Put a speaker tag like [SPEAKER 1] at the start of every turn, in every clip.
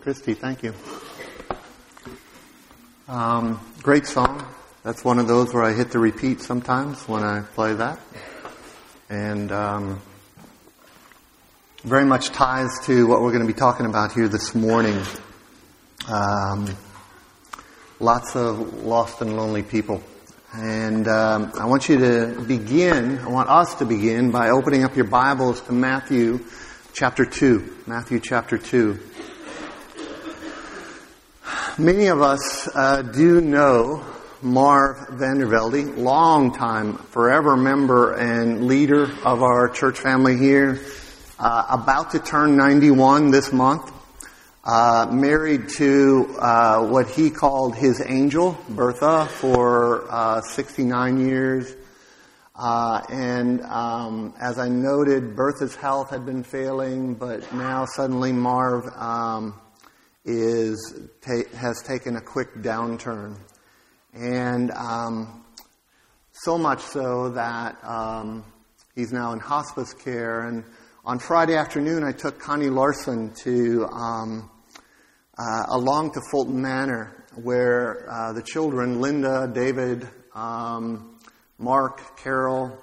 [SPEAKER 1] Christy, thank you. Great song. That's one of those where I hit the repeat sometimes when I play that. And very much ties to what we're going to be talking about here this morning. Lots of lost and lonely people. And I want us to begin by opening up your Bibles to Matthew chapter 2. Matthew chapter 2. Many of us do know Marv Vandervelde, long-time, forever member and leader of our church family here, about to turn 91 this month, married to what he called his angel, Bertha, for 69 years. And as I noted, Bertha's health had been failing, but now suddenly Marv has taken a quick downturn. And so much so that he's now in hospice care. And on Friday afternoon, I took Connie Larson along to Fulton Manor, where the children, Linda, David, Mark, Carol,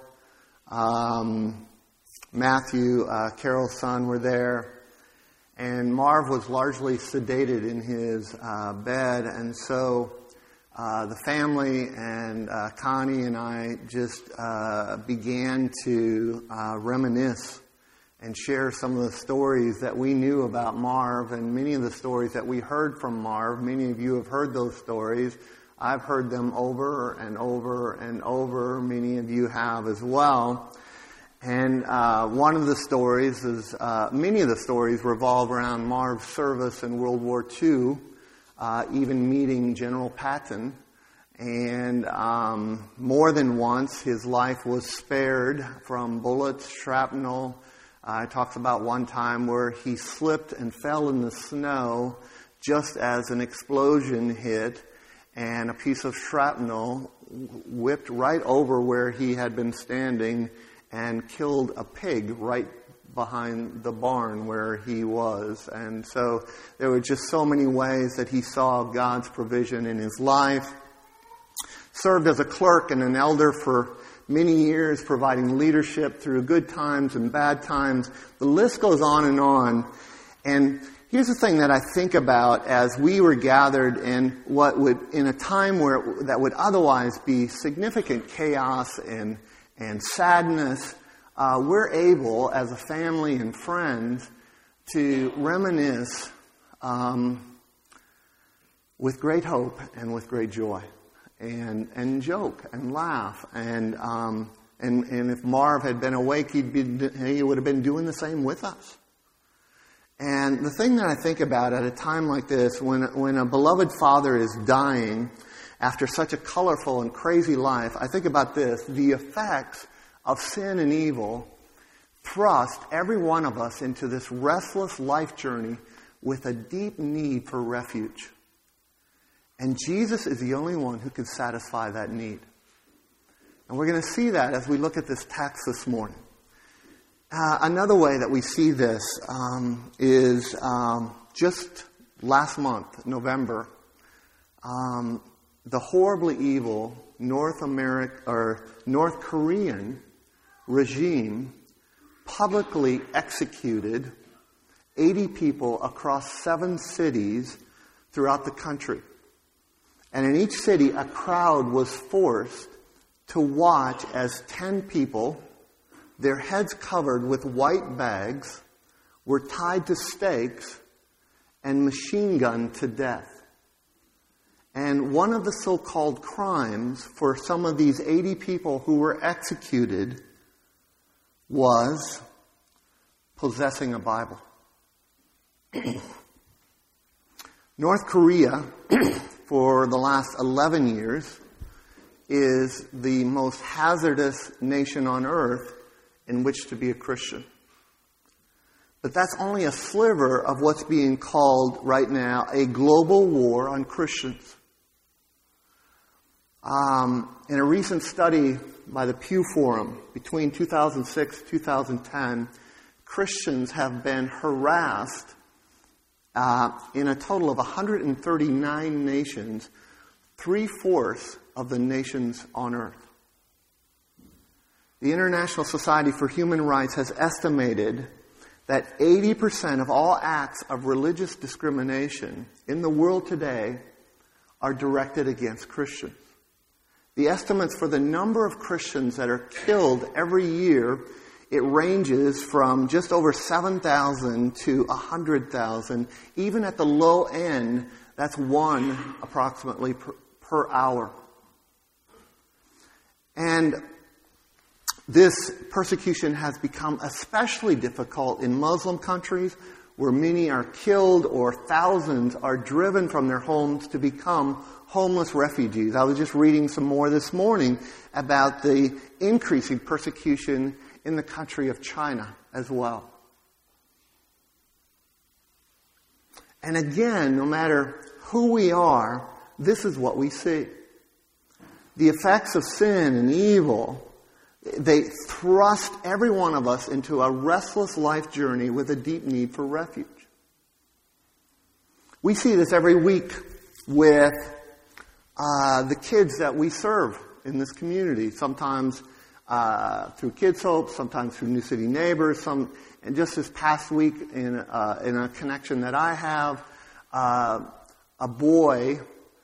[SPEAKER 1] Matthew, Carol's son, were there. And Marv was largely sedated in his bed, and so the family and Connie and I just began to reminisce and share some of the stories that we knew about Marv, and many of the stories that we heard from Marv. Many of you have heard those stories. I've heard them over and over and over. Many of you have as well. And one of the stories is, many of the stories revolve around Marv's service in World War II, even meeting General Patton. And more than once, his life was spared from bullets, shrapnel. It talks about one time where he slipped and fell in the snow just as an explosion hit, and a piece of shrapnel whipped right over where he had been standing and killed a pig right behind the barn where he was. And so there were just so many ways that he saw God's provision in his life. Served as a clerk and an elder for many years, providing leadership through good times and bad times. The list goes on. And here's the thing that I think about as we were gathered in in a time that would otherwise be significant chaos and sadness. We're able, as a family and friends, to reminisce with great hope and with great joy, and joke and laugh. And if Marv had been awake, he would have been doing the same with us. And the thing that I think about at a time like this, when a beloved father is dying after such a colorful and crazy life, I think about this: the effects of sin and evil thrust every one of us into this restless life journey with a deep need for refuge. And Jesus is the only one who can satisfy that need. And we're going to see that as we look at this text this morning. Another way that we see this is just last month, November, the horribly evil North Korean regime publicly executed 80 people across 7 cities throughout the country. And in each city, a crowd was forced to watch as 10 people, their heads covered with white bags, were tied to stakes and machine gunned to death. And one of the so-called crimes for some of these 80 people who were executed was possessing a Bible. North Korea, for the last 11 years, is the most hazardous nation on earth in which to be a Christian. But that's only a sliver of what's being called right now a global war on Christians. In a recent study by the Pew Forum, between 2006 and 2010, Christians have been harassed in a total of 139 nations, 3/4 of the nations on earth. The International Society for Human Rights has estimated that 80% of all acts of religious discrimination in the world today are directed against Christians. The estimates for the number of Christians that are killed every year, it ranges from just over 7,000 to 100,000. Even at the low end, that's one approximately per hour. And this persecution has become especially difficult in Muslim countries where many are killed or thousands are driven from their homes to become homeless refugees. I was just reading some more this morning about the increasing persecution in the country of China as well. And again, no matter who we are, this is what we see. The effects of sin and evil, they thrust every one of us into a restless life journey with a deep need for refuge. We see this every week with the kids that we serve in this community. Sometimes through Kids Hope, sometimes through New City Neighbors. And just this past week, in a connection that I have, a boy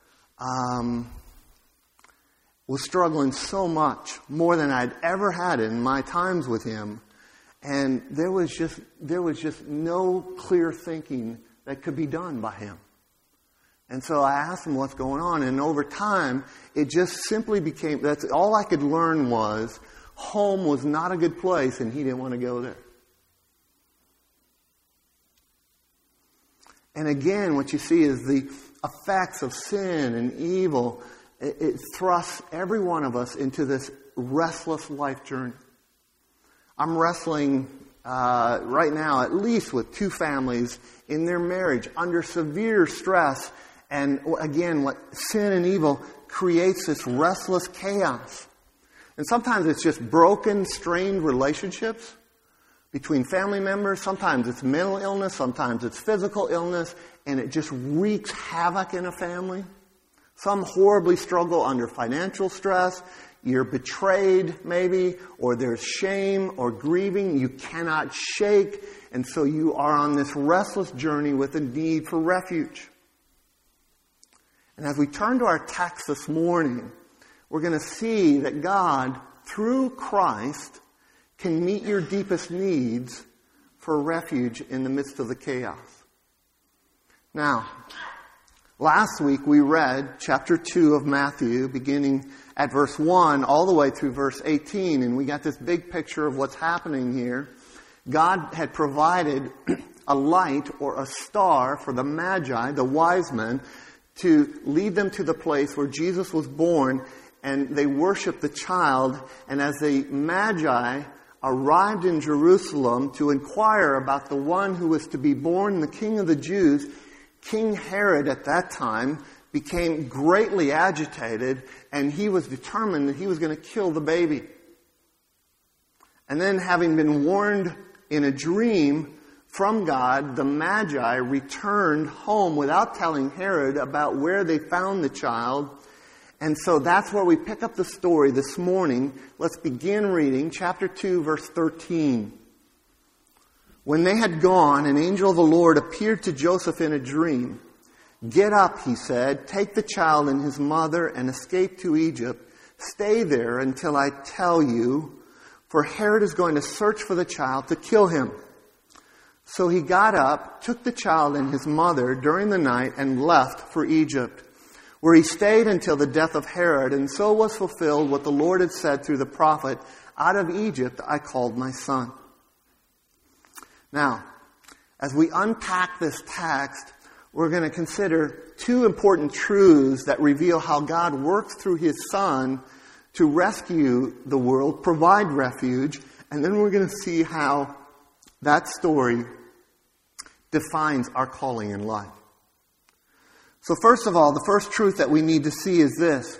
[SPEAKER 1] was struggling so much, more than I'd ever had in my times with him, and there was just no clear thinking that could be done by him. And so I asked him what's going on, and over time, it just simply became, that's all I could learn was, home was not a good place, and he didn't want to go there. And again, what you see is the effects of sin and evil. It thrusts every one of us into this restless life journey. I'm wrestling right now, at least with 2 families in their marriage under severe stress. And again, what sin and evil creates this restless chaos. And sometimes it's just broken, strained relationships between family members. Sometimes it's mental illness. Sometimes it's physical illness. And it just wreaks havoc in a family. Some horribly struggle under financial stress. You're betrayed, maybe, or there's shame or grieving you cannot shake. And so you are on this restless journey with a need for refuge. And as we turn to our text this morning, we're going to see that God, through Christ, can meet your deepest needs for refuge in the midst of the chaos. Now, last week we read chapter 2 of Matthew, beginning at verse 1 all the way through verse 18, and we got this big picture of what's happening here. God had provided a light or a star for the Magi, the wise men, to lead them to the place where Jesus was born, and they worshiped the child. And as the Magi arrived in Jerusalem to inquire about the one who was to be born, the King of the Jews, King Herod at that time became greatly agitated, and he was determined that he was going to kill the baby. And then, having been warned in a dream from God, the Magi returned home without telling Herod about where they found the child. And so that's where we pick up the story this morning. Let's begin reading chapter 2, verse 13. When they had gone, an angel of the Lord appeared to Joseph in a dream. "Get up," he said, "take the child and his mother and escape to Egypt. Stay there until I tell you, for Herod is going to search for the child to kill him." So he got up, took the child and his mother during the night, and left for Egypt, where he stayed until the death of Herod. And so was fulfilled what the Lord had said through the prophet, "Out of Egypt I called my son." Now, as we unpack this text, we're going to consider 2 important truths that reveal how God works through His Son to rescue the world, provide refuge, and then we're going to see how that story defines our calling in life. So first of all, the first truth that we need to see is this.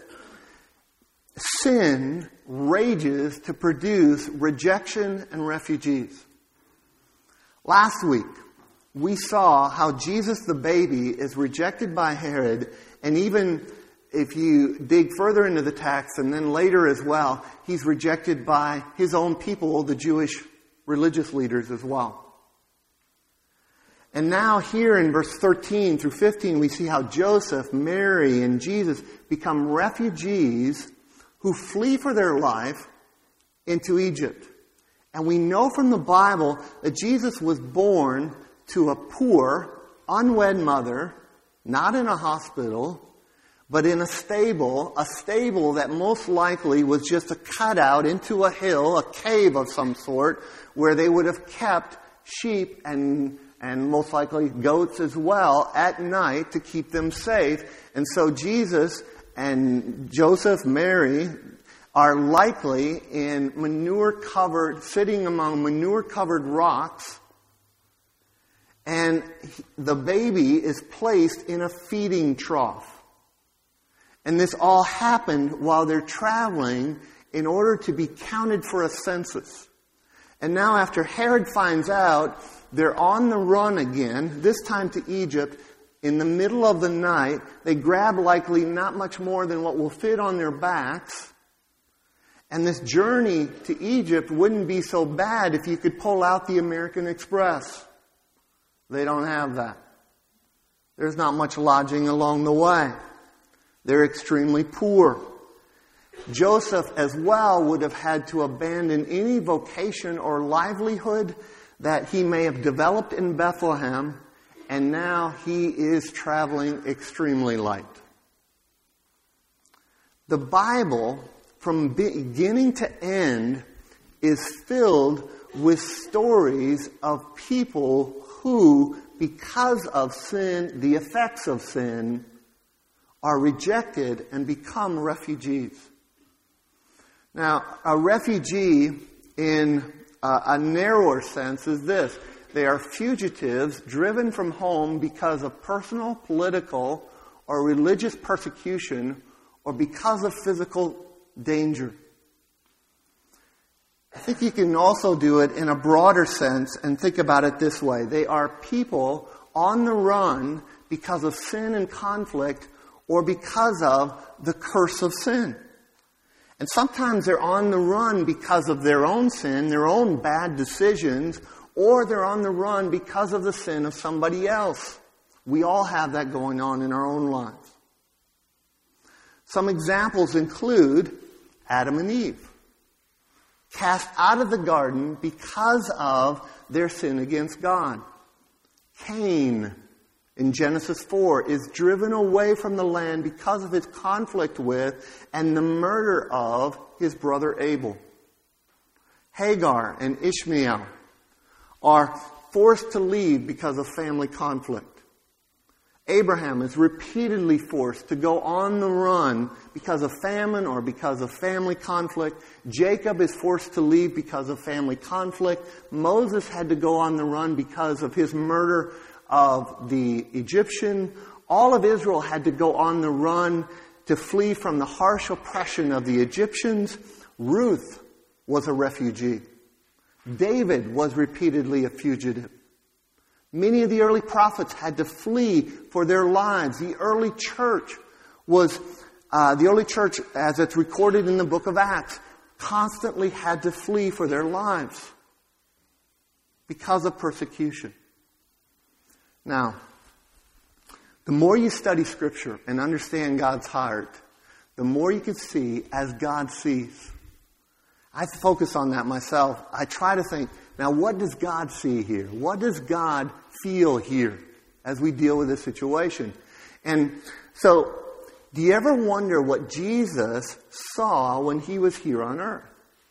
[SPEAKER 1] Sin rages to produce rejection and refugees. Last week, we saw how Jesus the baby is rejected by Herod, and even if you dig further into the text, and then later as well, he's rejected by his own people, the Jewish religious leaders as well. And now here in verse 13 through 15, we see how Joseph, Mary, and Jesus become refugees who flee for their life into Egypt. And we know from the Bible that Jesus was born to a poor, unwed mother, not in a hospital, but in a stable that most likely was just a cutout into a hill, a cave of some sort, where they would have kept sheep and most likely goats as well at night to keep them safe. And so Jesus and Joseph, Mary, are likely in sitting among manure-covered rocks, and the baby is placed in a feeding trough. And this all happened while they're traveling in order to be counted for a census. And now after Herod finds out, they're on the run again, this time to Egypt. In the middle of the night, they grab likely not much more than what will fit on their backs. And this journey to Egypt wouldn't be so bad if you could pull out the American Express. They don't have that. There's not much lodging along the way. They're extremely poor. Joseph as well would have had to abandon any vocation or livelihood that he may have developed in Bethlehem, and now he is traveling extremely light. The Bible, from beginning to end, is filled with stories of people who, because of sin, the effects of sin, are rejected and become refugees. Now, a refugee in a narrower sense is this. They are fugitives driven from home because of personal, political, or religious persecution, or because of physical danger. I think you can also do it in a broader sense and think about it this way. They are people on the run because of sin and conflict, or because of the curse of sin. And sometimes they're on the run because of their own sin, their own bad decisions, or they're on the run because of the sin of somebody else. We all have that going on in our own lives. Some examples include Adam and Eve, cast out of the garden because of their sin against God. Cain, in Genesis 4, is driven away from the land because of his conflict with and the murder of his brother Abel. Hagar and Ishmael are forced to leave because of family conflict. Abraham is repeatedly forced to go on the run because of famine or because of family conflict. Jacob is forced to leave because of family conflict. Moses had to go on the run because of his murder of the Egyptian. All of Israel had to go on the run to flee from the harsh oppression of the Egyptians. Ruth was a refugee. David was repeatedly a fugitive. Many of the early prophets had to flee for their lives. The early church, as it's recorded in the book of Acts, constantly had to flee for their lives because of persecution. Now, the more you study Scripture and understand God's heart, the more you can see as God sees. I focus on that myself. I try to think, now what does God see here? What does God feel here as we deal with this situation? And so, do you ever wonder what Jesus saw when he was here on earth?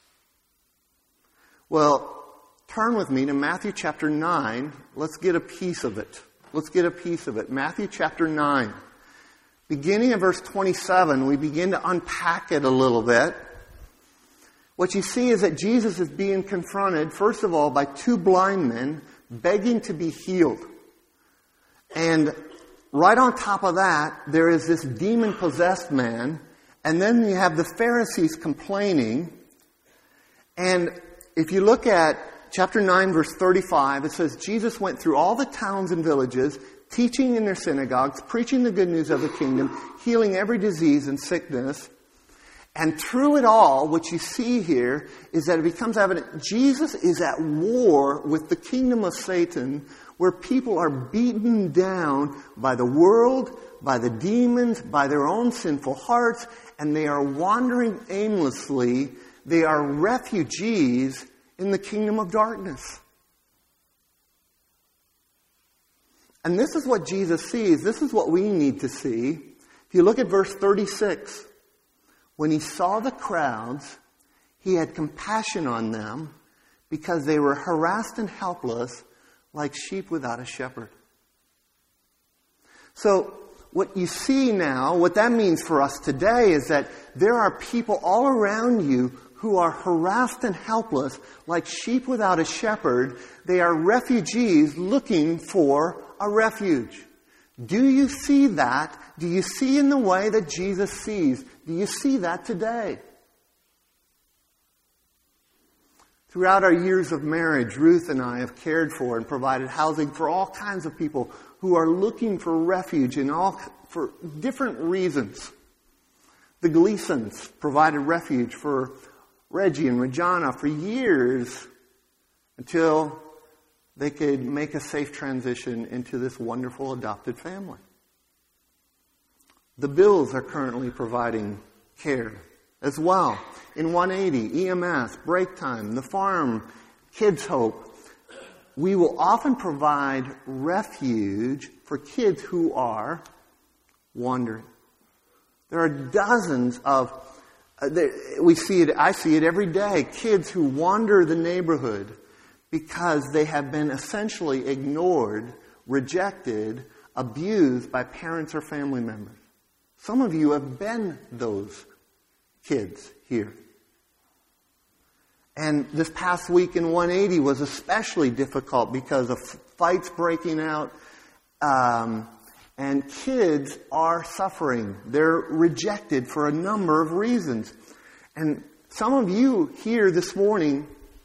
[SPEAKER 1] Well, turn with me to Matthew chapter 9. Let's get a piece of it. Matthew chapter 9. Beginning of verse 27, we begin to unpack it a little bit. What you see is that Jesus is being confronted, first of all, by two blind men begging to be healed. And right on top of that, there is this demon-possessed man. And then you have the Pharisees complaining. And if you look at chapter 9, verse 35, it says, Jesus went through all the towns and villages, teaching in their synagogues, preaching the good news of the kingdom, healing every disease and sickness. And through it all, what you see here is that it becomes evident Jesus is at war with the kingdom of Satan, where people are beaten down by the world, by the demons, by their own sinful hearts, and they are wandering aimlessly. They are refugees in the kingdom of darkness. And this is what Jesus sees. This is what we need to see. If you look at verse 36, when he saw the crowds, he had compassion on them because they were harassed and helpless like sheep without a shepherd. So what you see now, what that means for us today is that there are people all around you who are harassed and helpless like sheep without a shepherd. They are refugees looking for a refuge. Do you see that? Do you see in the way that Jesus sees? Do you see that today? Throughout our years of marriage, Ruth and I have cared for and provided housing for all kinds of people who are looking for refuge for different reasons. The Gleasons provided refuge for Reggie and Regina for years until they could make a safe transition into this wonderful adopted family. The Bills are currently providing care as well. In 180, EMS, Break Time, The Farm, Kids Hope, we will often provide refuge for kids who are wandering. There are dozens of, I see it every day, kids who wander the neighborhood because they have been essentially ignored, rejected, abused by parents or family members. Some of you have been those kids here. And this past week in 180 was especially difficult because of fights breaking out, and kids are suffering. They're rejected for a number of reasons. And some of you here this morning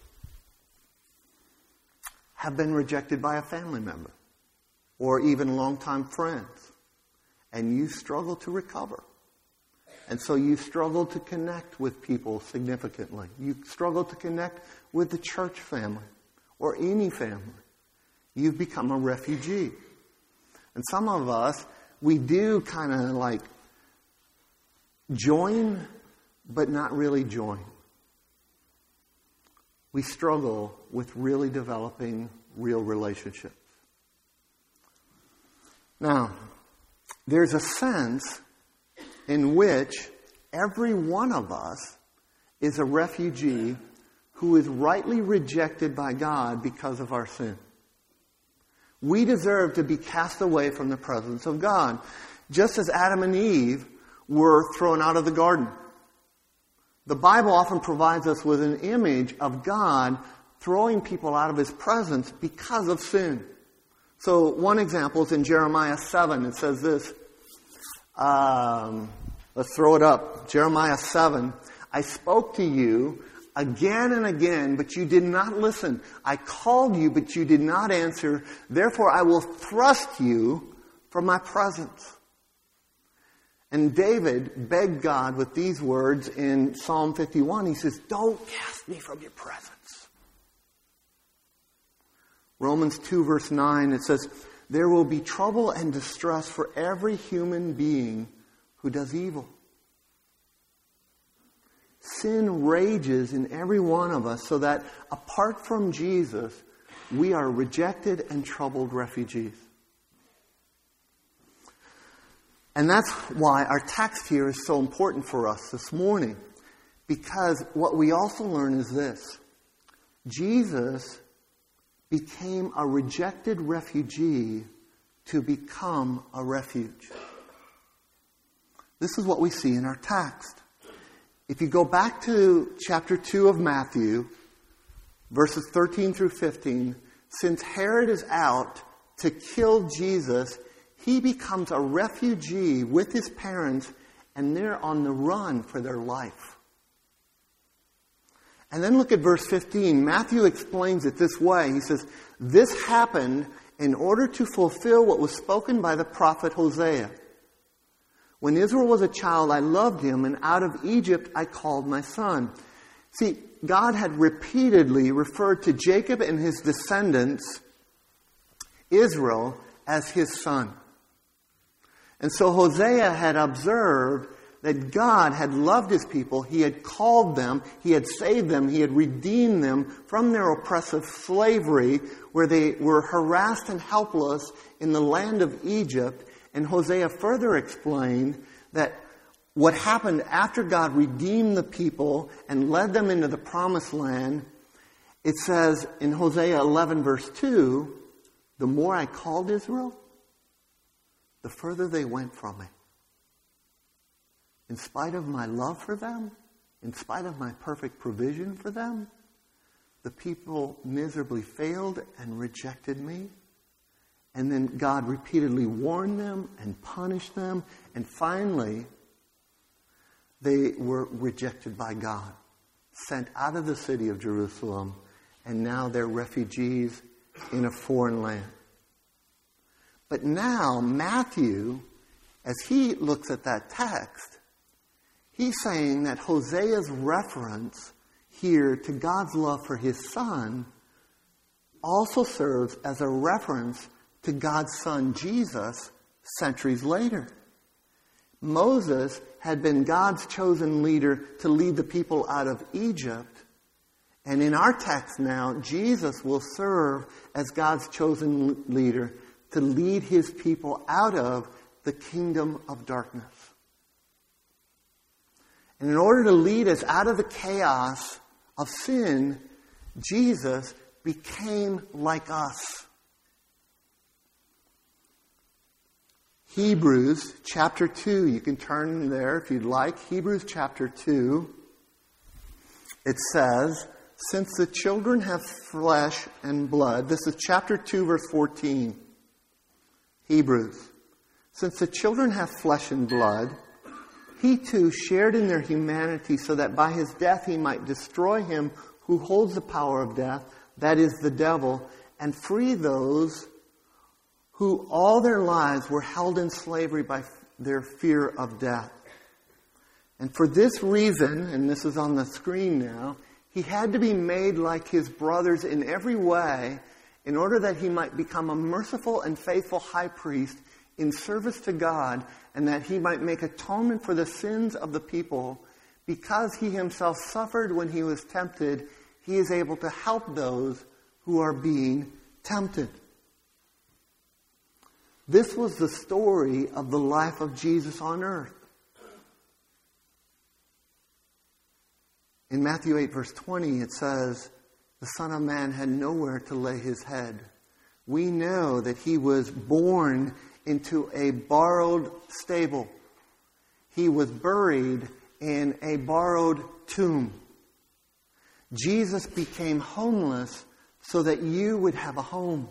[SPEAKER 1] have been rejected by a family member or even longtime friends, and you struggle to recover. And so you struggle to connect with people significantly. You struggle to connect with the church family or any family. You've become a refugee. And some of us, we do kind of like join, but not really join. We struggle with really developing real relationships. Now, there's a sense in which every one of us is a refugee who is rightly rejected by God because of our sin. We deserve to be cast away from the presence of God, just as Adam and Eve were thrown out of the garden. The Bible often provides us with an image of God throwing people out of His presence because of sin. So one example is in Jeremiah 7. It says this. Let's throw it up. Jeremiah 7. I spoke to you again and again, but you did not listen. I called you, but you did not answer. Therefore, I will thrust you from my presence. And David begged God with these words in Psalm 51. He says, don't cast me from your presence. Romans 2 verse 9, it says, there will be trouble and distress for every human being who does evil. Sin rages in every one of us so that apart from Jesus, we are rejected and troubled refugees. And that's why our text here is so important for us this morning. Because what we also learn is this. Jesus became a rejected refugee to become a refuge. This is what we see in our text. If you go back to chapter 2 of Matthew, verses 13 through 15, since Herod is out to kill Jesus, he becomes a refugee with his parents, and they're on the run for their life. And then look at verse 15. Matthew explains it this way. He says, "This happened in order to fulfill what was spoken by the prophet Hosea. When Israel was a child, I loved him, and out of Egypt I called my son." See, God had repeatedly referred to Jacob and his descendants, Israel, as his son. And so Hosea had observed that God had loved his people. He had called them. He had saved them. He had redeemed them from their oppressive slavery where they were harassed and helpless in the land of Egypt. And Hosea further explained that what happened after God redeemed the people and led them into the promised land, it says in Hosea 11 verse 2, "The more I called Israel, the further they went from me. In spite of my love for them, in spite of my perfect provision for them, the people miserably failed and rejected me." And then God repeatedly warned them and punished them. And finally, they were rejected by God, sent out of the city of Jerusalem, and now they're refugees in a foreign land. But now Matthew, as he looks at that text, he's saying that Hosea's reference here to God's love for his son also serves as a reference to God's son Jesus centuries later. Moses had been God's chosen leader to lead the people out of Egypt. And in our text now, Jesus will serve as God's chosen leader to lead his people out of the kingdom of darkness. And in order to lead us out of the chaos of sin, Jesus became like us. Hebrews chapter 2, you can turn there if you'd like. Hebrews chapter 2, it says, "Since the children have flesh and blood," this is chapter 2, verse 14. Hebrews. "Since the children have flesh and blood, he too shared in their humanity so that by his death he might destroy him who holds the power of death, that is the devil, and free those who all their lives were held in slavery by their fear of death. And for this reason," and this is on the screen now, "he had to be made like his brothers in every way in order that he might become a merciful and faithful high priest in service to God, and that he might make atonement for the sins of the people. Because he himself suffered when he was tempted, he is able to help those who are being tempted." This was the story of the life of Jesus on earth. In Matthew 8, verse 20, it says, "The Son of Man had nowhere to lay his head." We know that he was born into a borrowed stable. He was buried in a borrowed tomb. Jesus became homeless so that you would have a home.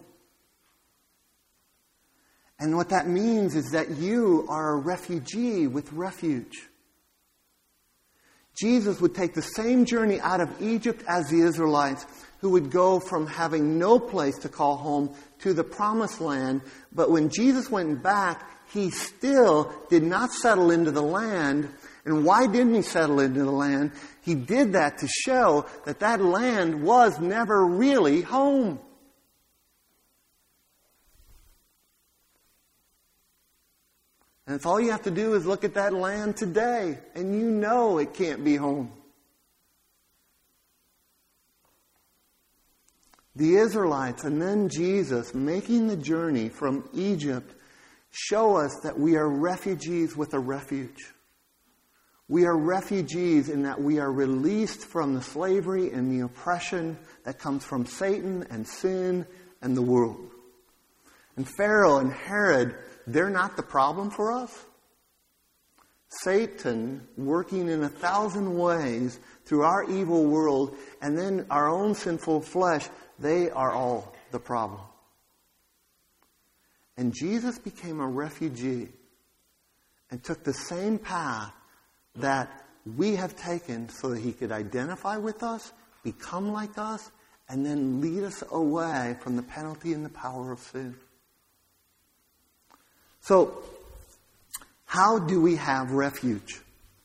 [SPEAKER 1] And what that means is that you are a refugee with refuge. Jesus would take the same journey out of Egypt as the Israelites, who would go from having no place to call home to the promised land. But when Jesus went back, he still did not settle into the land. And why didn't he settle into the land? He did that to show that that land was never really home. And it's all you have to do is look at that land today, and you know it can't be home. The Israelites and then Jesus making the journey from Egypt show us that we are refugees with a refuge. We are refugees in that we are released from the slavery and the oppression that comes from Satan and sin and the world. And Pharaoh and Herod, they're not the problem for us. Satan working in 1,000 ways through our evil world, and then our own sinful flesh, they are all the problem. And Jesus became a refugee and took the same path that we have taken so that he could identify with us, become like us, and then lead us away from the penalty and the power of sin. So, how do we have refuge?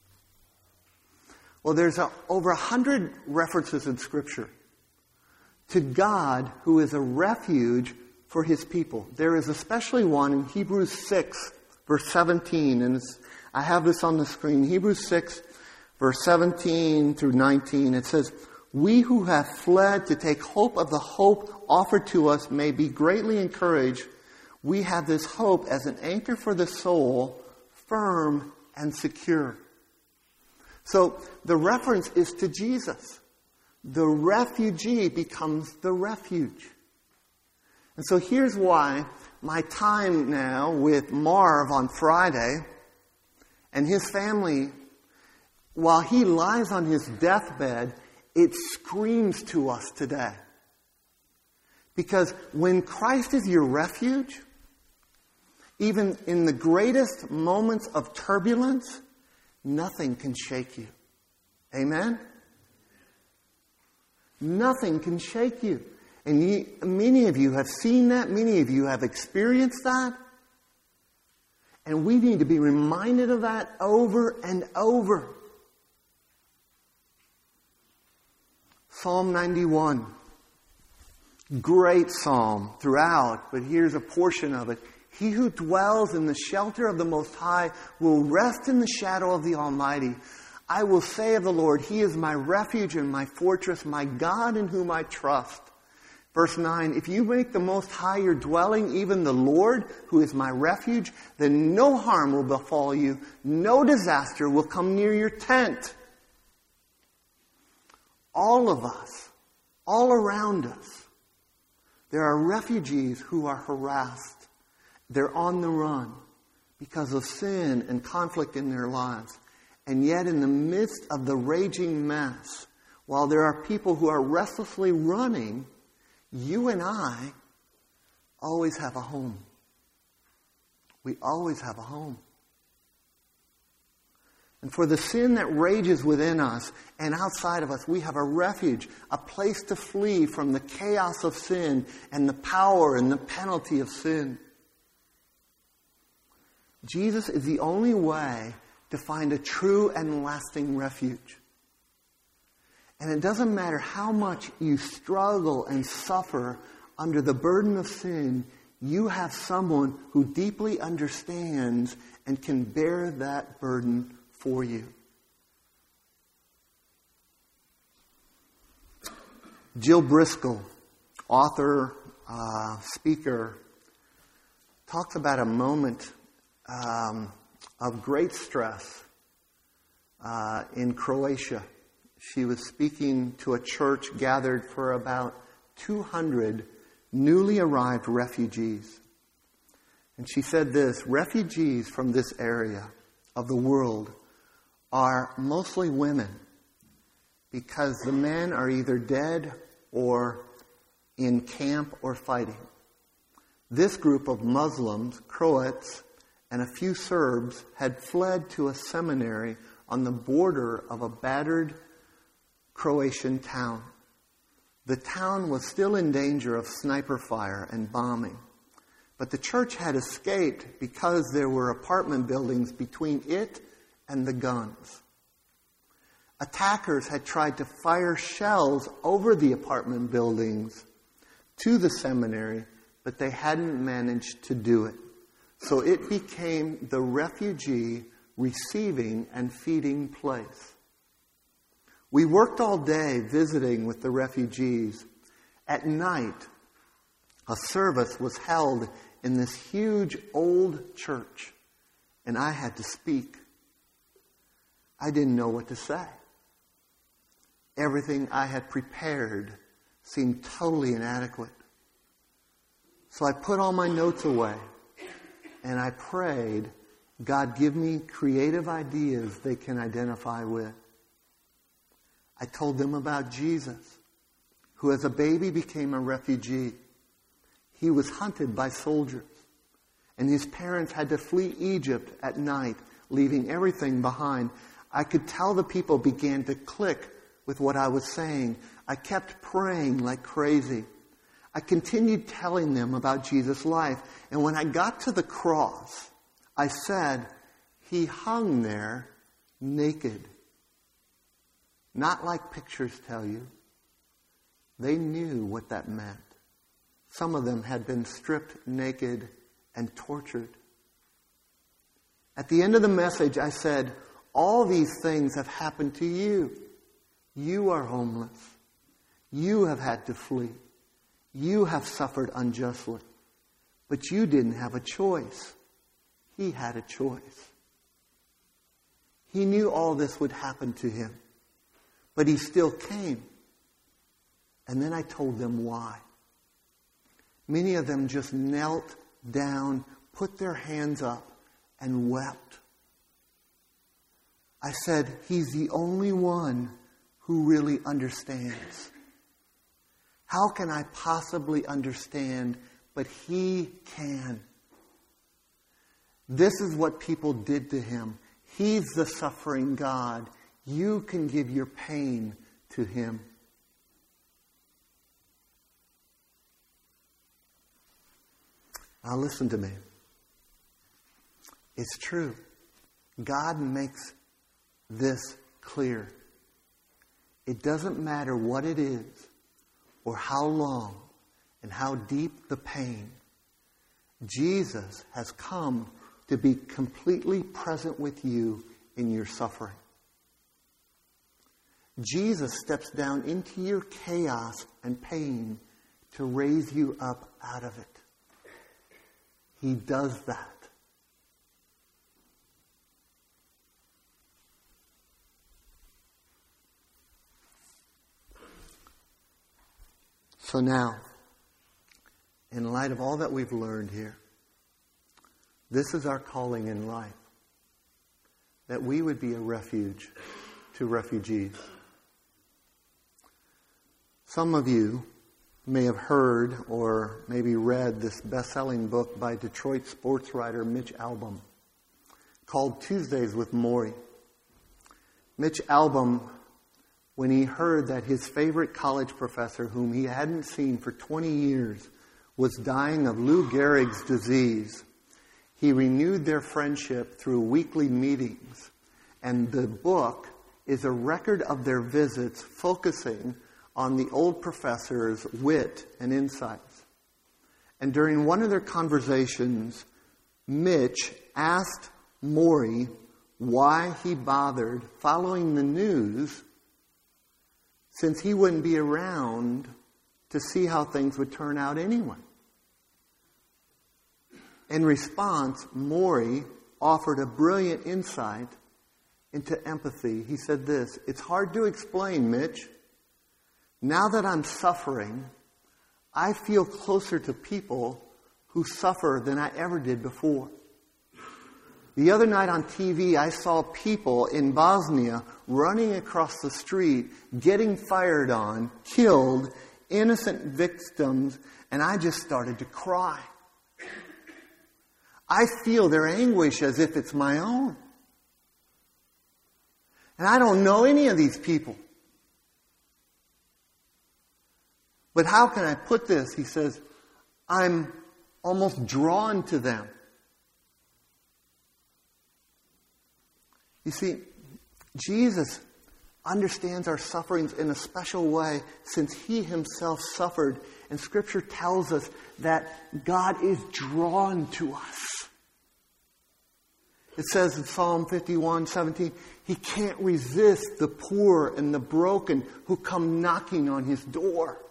[SPEAKER 1] Well, there's over 100 references in Scripture to God who is a refuge for His people. There is especially one in Hebrews 6, verse 17, and I have this on the screen. Hebrews 6, verse 17 through 19, it says, "We who have fled to take hope of the hope offered to us may be greatly encouraged. We have this hope as an anchor for the soul, firm and secure." So the reference is to Jesus. The refugee becomes the refuge. And so here's why my time now with Marv on Friday and his family, while he lies on his deathbed, it screams to us today. Because when Christ is your refuge, even in the greatest moments of turbulence, nothing can shake you. Amen? Nothing can shake you. And many of you have seen that. Many of you have experienced that. And we need to be reminded of that over and over. Psalm 91. Great psalm throughout, but here's a portion of it. "He who dwells in the shelter of the Most High will rest in the shadow of the Almighty. I will say of the Lord, He is my refuge and my fortress, my God in whom I trust." Verse 9, "If you make the Most High your dwelling, even the Lord, who is my refuge, then no harm will befall you, no disaster will come near your tent." All of us, all around us, there are refugees who are harassed. They're on the run because of sin and conflict in their lives. And yet in the midst of the raging mess, while there are people who are restlessly running, you and I always have a home. We always have a home. And for the sin that rages within us and outside of us, we have a refuge, a place to flee from the chaos of sin and the power and the penalty of sin. Jesus is the only way to find a true and lasting refuge. And it doesn't matter how much you struggle and suffer under the burden of sin, you have someone who deeply understands and can bear that burden for you. Jill Briscoe, author, speaker, talks about a moment of great stress in Croatia. She was speaking to a church gathered for about 200 newly arrived refugees. And she said this: refugees from this area of the world are mostly women because the men are either dead or in camp or fighting. This group of Muslims, Croats, and a few Serbs had fled to a seminary on the border of a battered Croatian town. The town was still in danger of sniper fire and bombing, but the church had escaped because there were apartment buildings between it and the guns. Attackers had tried to fire shells over the apartment buildings to the seminary, but they hadn't managed to do it. So it became the refugee receiving and feeding place. We worked all day visiting with the refugees. At night, a service was held in this huge old church, and I had to speak. I didn't know what to say. Everything I had prepared seemed totally inadequate. So I put all my notes away, and I prayed, God, give me creative ideas they can identify with. I told them about Jesus, who as a baby became a refugee. He was hunted by soldiers, and his parents had to flee Egypt at night, leaving everything behind. I could tell the people began to click with what I was saying. I kept praying like crazy. I continued telling them about Jesus' life. And when I got to the cross, I said, he hung there naked. Not like pictures tell you. They knew what that meant. Some of them had been stripped naked and tortured. At the end of the message, I said, all these things have happened to you. You are homeless. You have had to flee. You have suffered unjustly. But you didn't have a choice. He had a choice. He knew all this would happen to him. But he still came. And then I told them why. Many of them just knelt down, put their hands up, and wept. I said, he's the only one who really understands. How can I possibly understand? But he can. This is what people did to him. He's the suffering God. You can give your pain to him. Now listen to me. It's true. God makes this clear. It doesn't matter what it is, or how long, and how deep the pain. Jesus has come to be completely present with you in your suffering. Jesus steps down into your chaos and pain to raise you up out of it. He does that. So now, in light of all that we've learned here, this is our calling in life. That we would be a refuge to refugees. Some of you may have heard or maybe read this best-selling book by Detroit sports writer Mitch Albom called Tuesdays with Morrie. Mitch Albom, when he heard that his favorite college professor, whom he hadn't seen for 20 years, was dying of Lou Gehrig's disease, he renewed their friendship through weekly meetings. And the book is a record of their visits focusing on the old professor's wit and insights. And during one of their conversations, Mitch asked Morrie why he bothered following the news since he wouldn't be around to see how things would turn out anyway. In response, Morrie offered a brilliant insight into empathy. He said this, "It's hard to explain, Mitch. Now that I'm suffering, I feel closer to people who suffer than I ever did before. The other night on TV, I saw people in Bosnia running across the street, getting fired on, killed, innocent victims, and I just started to cry. I feel their anguish as if it's my own. And I don't know any of these people. But how can I put this?" He says, "I'm almost drawn to them." You see, Jesus understands our sufferings in a special way since he himself suffered. And Scripture tells us that God is drawn to us. It says in Psalm 51:17, he can't resist the poor and the broken who come knocking on his door.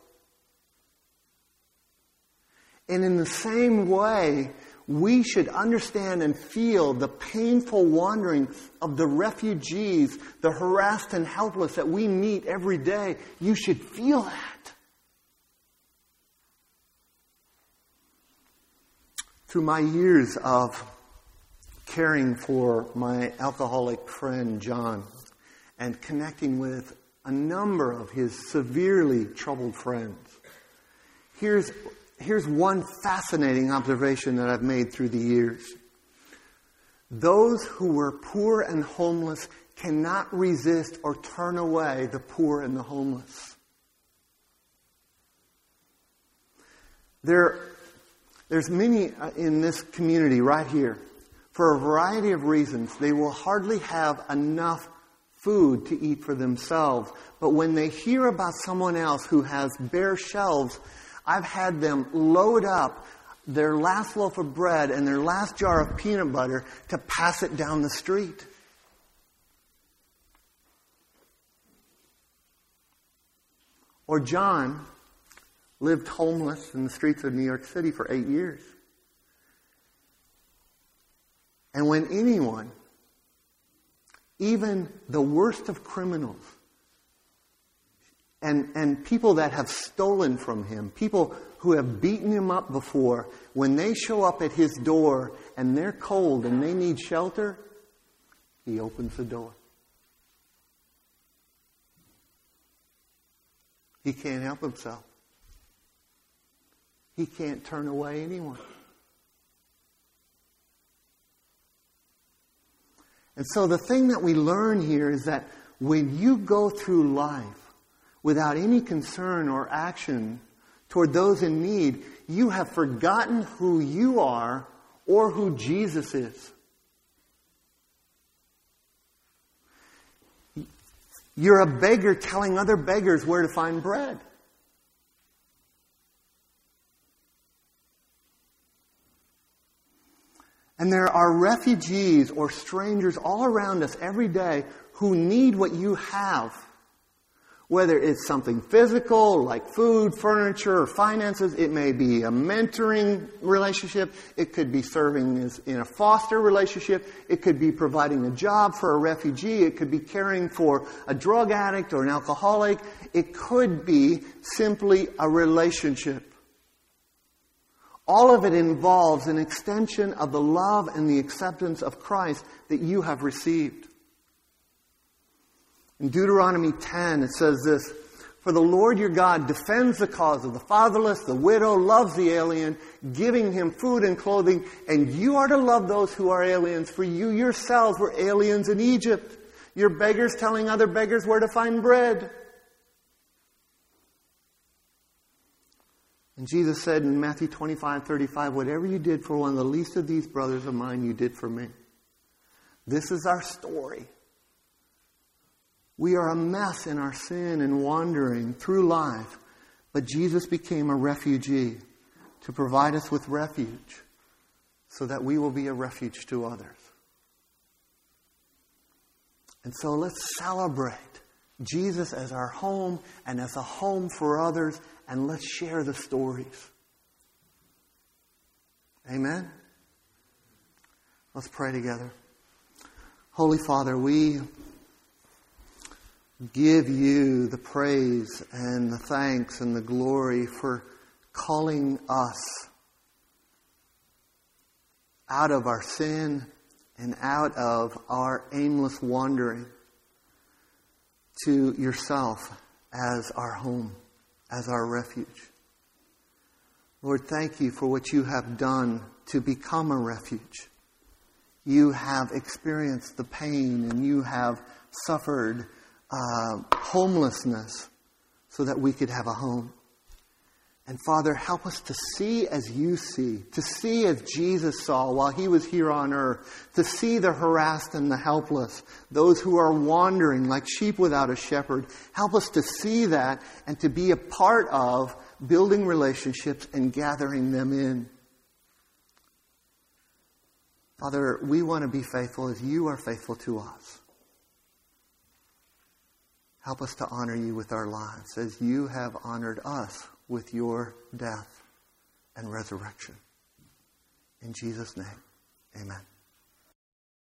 [SPEAKER 1] And in the same way, we should understand and feel the painful wandering of the refugees, the harassed and helpless that we meet every day. You should feel that. Through my years of caring for my alcoholic friend John and connecting with a number of his severely troubled friends, here's one fascinating observation that I've made through the years. Those who were poor and homeless cannot resist or turn away the poor and the homeless. There's many in this community right here. For a variety of reasons, they will hardly have enough food to eat for themselves. But when they hear about someone else who has bare shelves, I've had them load up their last loaf of bread and their last jar of peanut butter to pass it down the street. Or John lived homeless in the streets of New York City for 8 years. And when anyone, even the worst of criminals, and people that have stolen from him, people who have beaten him up before, when they show up at his door and they're cold and they need shelter, he opens the door. He can't help himself. He can't turn away anyone. And so the thing that we learn here is that when you go through life without any concern or action toward those in need, you have forgotten who you are or who Jesus is. You're a beggar telling other beggars where to find bread. And there are refugees or strangers all around us every day who need what you have. Whether it's something physical, like food, furniture, or finances, it may be a mentoring relationship, it could be serving in a foster relationship, it could be providing a job for a refugee, it could be caring for a drug addict or an alcoholic, it could be simply a relationship. All of it involves an extension of the love and the acceptance of Christ that you have received. In Deuteronomy 10, it says this, "For the Lord your God defends the cause of the fatherless, the widow, loves the alien, giving him food and clothing, and you are to love those who are aliens, for you yourselves were aliens in Egypt. You're beggars telling other beggars where to find bread." And Jesus said in Matthew 25:35, "Whatever you did for one of the least of these brothers of mine, you did for me." This is our story. We are a mess in our sin and wandering through life, but Jesus became a refugee to provide us with refuge so that we will be a refuge to others. And so let's celebrate Jesus as our home and as a home for others, and let's share the stories. Amen? Let's pray together. Holy Father, we give you the praise and the thanks and the glory for calling us out of our sin and out of our aimless wandering to yourself as our home, as our refuge. Lord, thank you for what you have done to become a refuge. You have experienced the pain and you have suffered homelessness so that we could have a home. And Father, help us to see as you see, to see as Jesus saw while he was here on earth, to see the harassed and the helpless, those who are wandering like sheep without a shepherd. Help us to see that and to be a part of building relationships and gathering them in. Father, we want to be faithful as you are faithful to us. Help us to honor you with our lives as you have honored us with your death and resurrection. In Jesus' name, amen.